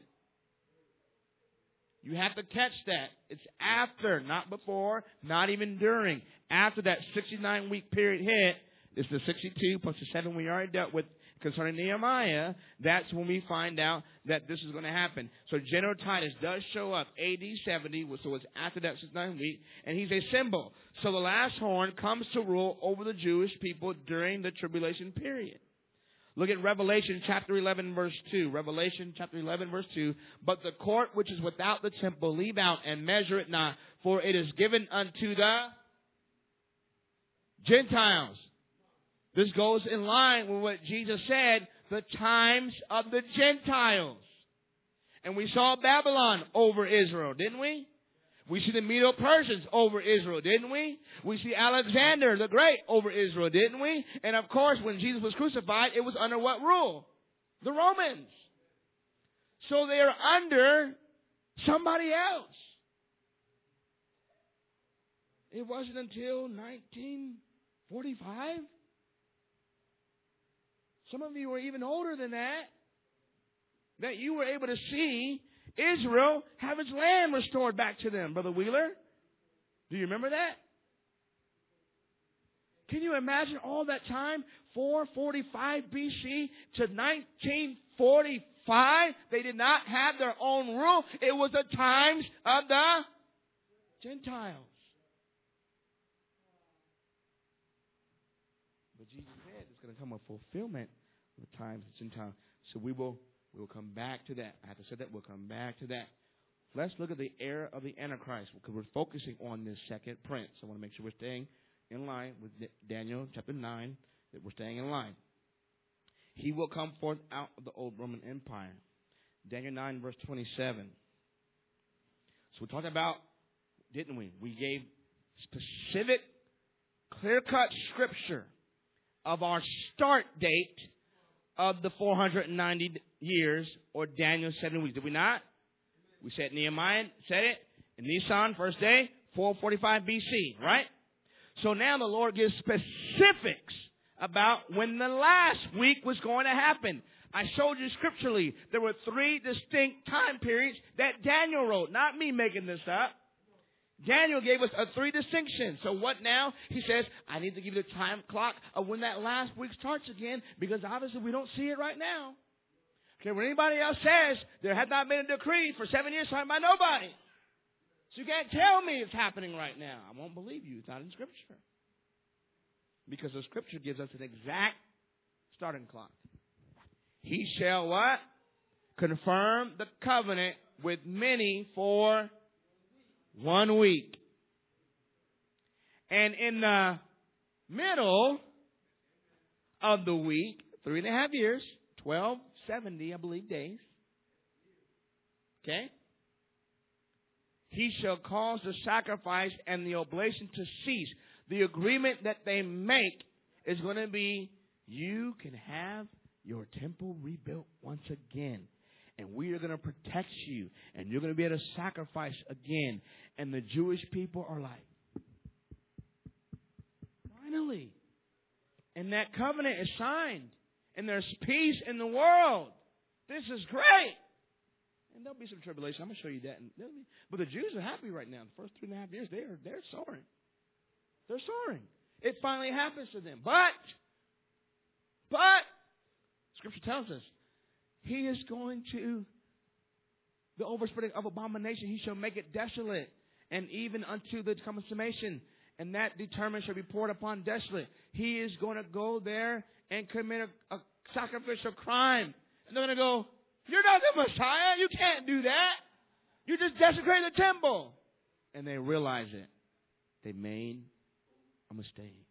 You have to catch that. It's after, not before, not even during. After that 69-week period hit, it's the 62 plus the 7 we already dealt with concerning Nehemiah. That's when we find out that this is going to happen. So General Titus does show up AD 70, so it's after that 69th week, and he's a symbol. So the last horn comes to rule over the Jewish people during the tribulation period. Look at Revelation chapter 11, verse 2. Revelation chapter 11, verse 2. But the court which is without the temple leave out and measure it not, for it is given unto the Gentiles. This goes in line with what Jesus said, the times of the Gentiles. And we saw Babylon over Israel, didn't we? We see the Medo-Persians over Israel, didn't we? We see Alexander the Great over Israel, didn't we? And of course, when Jesus was crucified, it was under what rule? The Romans. So they are under somebody else. It wasn't until 1945. Some of you were even older than that you were able to see Israel have its land restored back to them, Brother Wheeler. Do you remember that? Can you imagine all that time? 445 BC to 1945. They did not have their own rule. It was the times of the Gentiles. But Jesus said it's going to come a fulfillment of the times of the Gentiles. So we will come back to that. I have to say that. We'll come back to that. Let's look at the era of the Antichrist, because we're focusing on this second prince. I want to make sure we're staying in line with Daniel chapter 9, that we're staying in line. He will come forth out of the old Roman Empire. Daniel 9, verse 27. So we talked about, didn't we? We gave specific, clear-cut scripture of our start date of the 490 years, or Daniel's 7 weeks. Did we not? We said Nehemiah said it in Nisan, first day, 445 BC, right? So now the Lord gives specifics about when the last week was going to happen. I showed you scripturally there were 3 distinct time periods that Daniel wrote, not me making this up. Daniel gave us 3 distinctions. So what now? He says, I need to give you the time clock of when that last week starts again, because obviously we don't see it right now. Okay, when anybody else says there had not been a decree for 7 years signed by nobody. So you can't tell me it's happening right now. I won't believe you. It's not in Scripture. Because the Scripture gives us an exact starting clock. He shall what? Confirm the covenant with many for 1 week. And in the middle of the week, 3.5 years, 1270, I believe, days. Okay? He shall cause the sacrifice and the oblation to cease. The agreement that they make is going to be, you can have your temple rebuilt once again. And we are going to protect you. And you're going to be able to sacrifice again. And the Jewish people are like, finally. And that covenant is signed. And there's peace in the world. This is great. And there'll be some tribulation. I'm going to show you that. But the Jews are happy right now. The first 3.5 years, they're soaring. They're soaring. It finally happens to them. But, Scripture tells us, He is going to, the overspreading of abomination, He shall make it desolate, and even unto the consummation, and that determined shall be poured upon desolate. He is going to go there and commit a sacrificial crime. And they're going to go, you're not the Messiah. You can't do that. You just desecrated the temple. And they realize it. They made a mistake.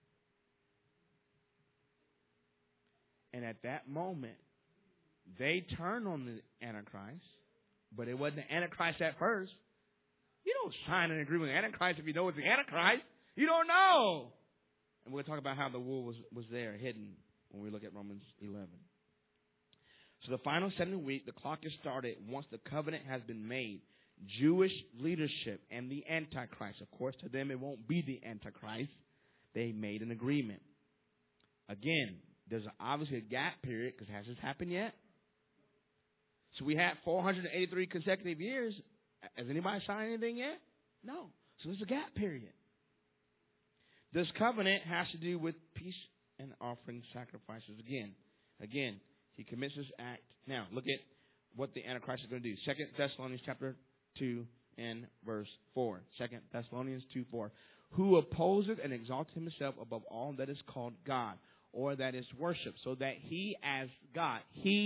And at that moment, they turn on the Antichrist. But it wasn't the Antichrist at first. You don't sign an agreement with the Antichrist if you know it's the Antichrist. You don't know. And we're going to talk about how the wool was there, hidden, when we look at Romans 11. So the final 7th week, the clock is started once the covenant has been made. Jewish leadership and the Antichrist. Of course, to them it won't be the Antichrist. They made an agreement. Again, there's obviously a gap period, because has this happened yet? So we had 483 consecutive years. Has anybody signed anything yet? No. So there's a gap period. This covenant has to do with peace and offering sacrifices. Again, he commits this act. Now, look at what the Antichrist is going to do. 2 Thessalonians chapter 2 and verse 4. 2 Thessalonians 2:4. Who opposes and exalts himself above all that is called God, or that is worship, so that he as God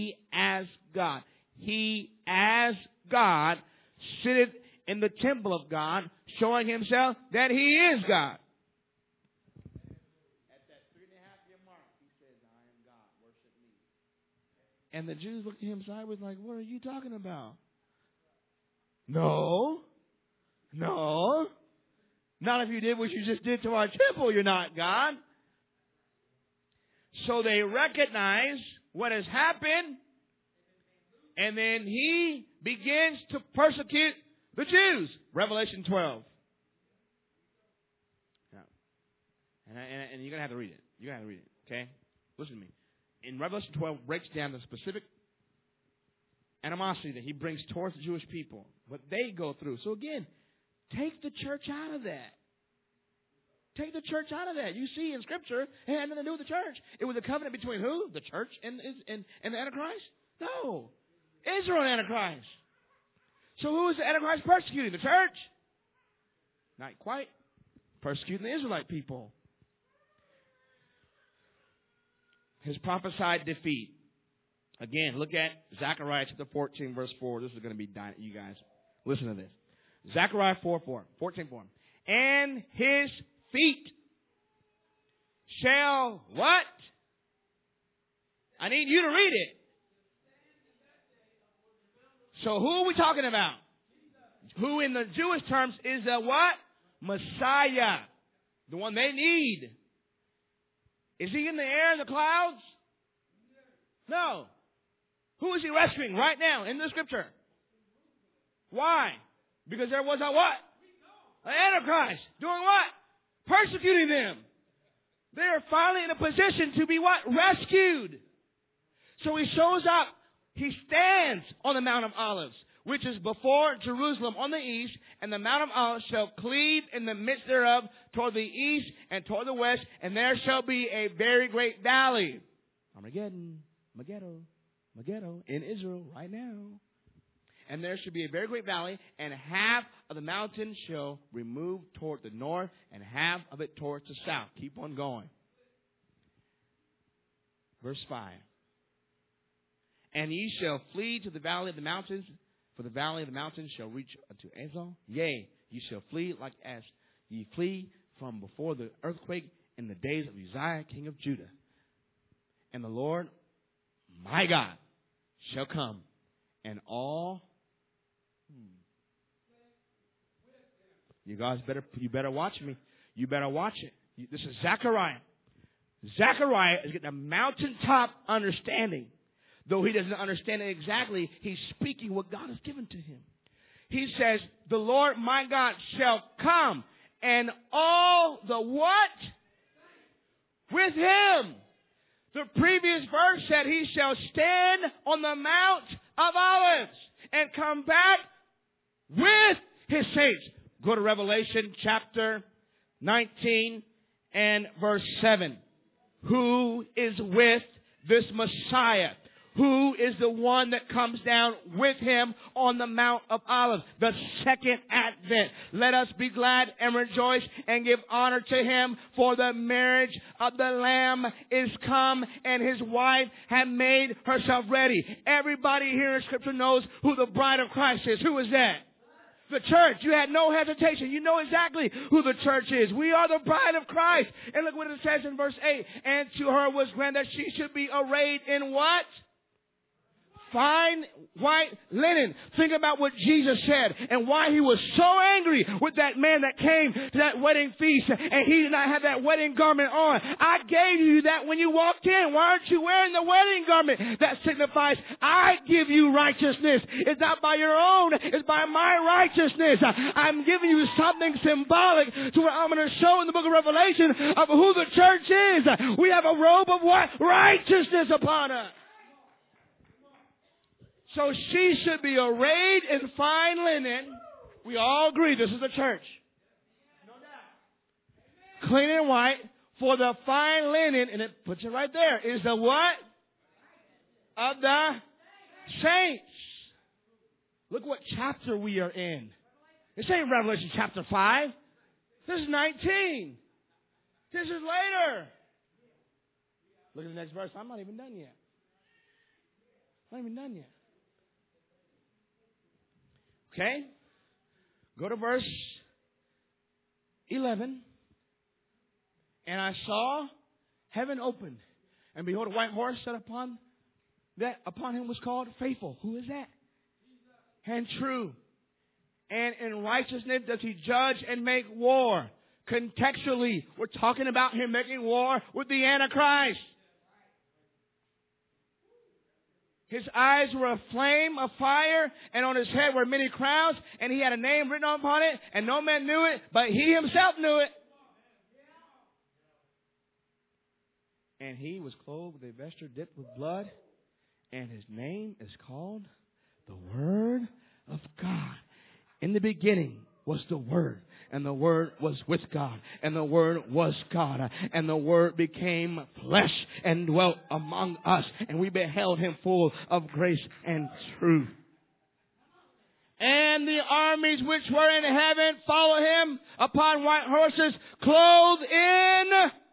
sitteth in the temple of God, showing himself that he is God. At that 3.5-year mark, he says, I am God, worship me. And the Jews looked at him sideways like, what are you talking about? No. Not if you did what you just did to our temple, you're not God. So they recognize what has happened, and then he begins to persecute the Jews. Revelation 12. Yeah. And you're going to have to read it. Okay? Listen to me. In Revelation 12, breaks down the specific animosity that he brings towards the Jewish people, what they go through. So again, take the church out of that. Take the church out of that. You see in Scripture, it had nothing to do with the church. It was a covenant between who? The church and the Antichrist? No. Israel and Antichrist. So who is the Antichrist persecuting? The church? Not quite. Persecuting the Israelite people. His prophesied defeat. Again, look at Zechariah chapter 14, verse 4. This is going to be, you guys, listen to this. Zechariah 14:4. And his feet shall what? I need you to read it. So who are we talking about? Who in the Jewish terms is the what? Messiah. The one they need. Is he in the air in the clouds? No. Who is he rescuing right now in the Scripture? Why? Because there was a what? An Antichrist. Doing what? Persecuting them. They are finally in a position to be what? Rescued. So he shows up. He stands on the Mount of Olives, which is before Jerusalem on the east, and the Mount of Olives shall cleave in the midst thereof toward the east and toward the west, and there shall be a very great valley. Armageddon, Megiddo, in Israel right now. And there shall be a very great valley, and half of the mountain shall remove toward the north, and half of it towards the south. Keep on going. Verse 5. And ye shall flee to the valley of the mountains, for the valley of the mountains shall reach unto Azal. Yea, ye shall flee like as ye flee from before the earthquake in the days of Uzziah, king of Judah. And the Lord, my God, shall come, and all. You guys you better watch me. You better watch it. This is Zechariah. Zechariah is getting a mountaintop understanding. Though he doesn't understand it exactly, he's speaking what God has given to him. He says, the Lord my God shall come, and all the what? With him. The previous verse said he shall stand on the Mount of Olives and come back with his saints. Go to Revelation chapter 19 and verse 7. Who is with this Messiah? Who is the one that comes down with him on the Mount of Olives? The second advent. Let us be glad and rejoice and give honor to him, for the marriage of the Lamb is come, and his wife had made herself ready. Everybody here in Scripture knows who the bride of Christ is. Who is that? The church. You had no hesitation. You know exactly who the church is. We are the bride of Christ. And look what it says in verse 8. And to her was granted that she should be arrayed in what? Fine white linen. Think about what Jesus said and why he was so angry with that man that came to that wedding feast and he did not have that wedding garment on. I gave you that when you walked in. Why aren't you wearing the wedding garment? That signifies I give you righteousness. It's not by your own. It's by my righteousness. I'm giving you something symbolic to what I'm going to show in the book of Revelation of who the church is. We have a robe of what? Righteousness upon us. So she should be arrayed in fine linen. We all agree this is the church. No doubt. Clean and white. For the fine linen, and it puts it right there, is the what? Of the saints. Look what chapter we are in. This ain't Revelation chapter 5. This is 19. This is later. Look at the next verse. I'm not even done yet. I'm not even done yet. Okay? Go to verse 11. And I saw heaven opened, and behold, a white horse sat upon him was called Faithful. Who is that? And true. And in righteousness does he judge and make war. Contextually, we're talking about him making war with the Antichrist. His eyes were a flame of fire, and on his head were many crowns, and he had a name written upon it, and no man knew it, but he himself knew it. And he was clothed with a vesture dipped with blood, and his name is called the Word of God. In the beginning was the Word, And the Word was with God. And the Word was God. And the Word became flesh and dwelt among us. And we beheld Him full of grace and truth. And the armies which were in heaven followed Him upon white horses, clothed in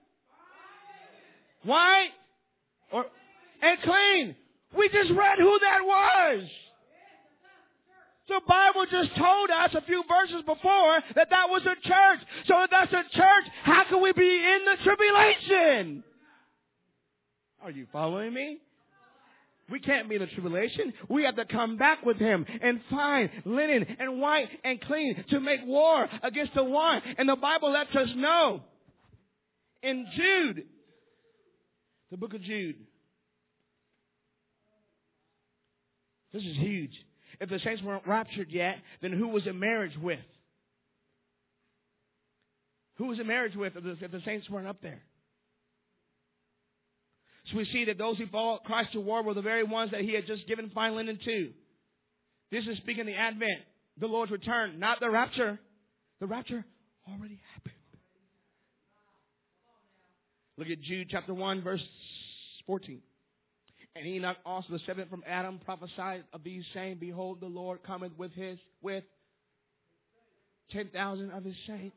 white and clean. We just read who that was. The Bible just told us a few verses before that was a church. So if that's a church, how can we be in the tribulation? Are you following me? We can't be in the tribulation. We have to come back with Him and find linen and white and clean to make war against the one. And the Bible lets us know in Jude, the book of Jude. This is huge. If the saints weren't raptured yet, then who was in marriage with? Who was in marriage with if the saints weren't up there? So we see that those who followed Christ to war were the very ones that He had just given fine linen to. This is speaking of the advent, the Lord's return, not the rapture. The rapture already happened. Look at Jude chapter 1, verse 14. And Enoch also, the seventh from Adam, prophesied of these saying, Behold, the Lord cometh with 10,000 of His saints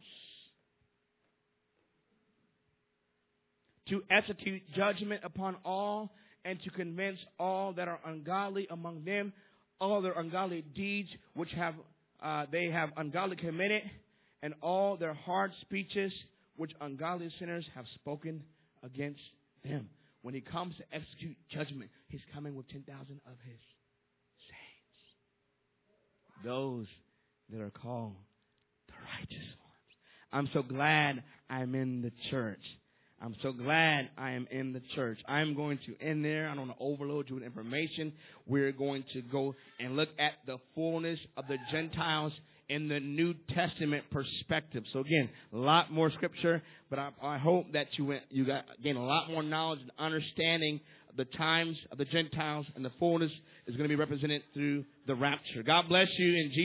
to execute judgment upon all and to convince all that are ungodly among them, all their ungodly deeds which they have ungodly committed, and all their hard speeches which ungodly sinners have spoken against them. When He comes to execute judgment, He's coming with 10,000 of His saints. Those that are called the righteous ones. I'm so glad I'm in the church. I'm so glad I am in the church. I'm going to end there. I don't want to overload you with information. We're going to go and look at the fullness of the Gentiles in the New Testament perspective. So again, a lot more scripture, but I hope that you gain a lot more knowledge and understanding of the times of the Gentiles, and the fullness is going to be represented through the rapture. God bless you in Jesus'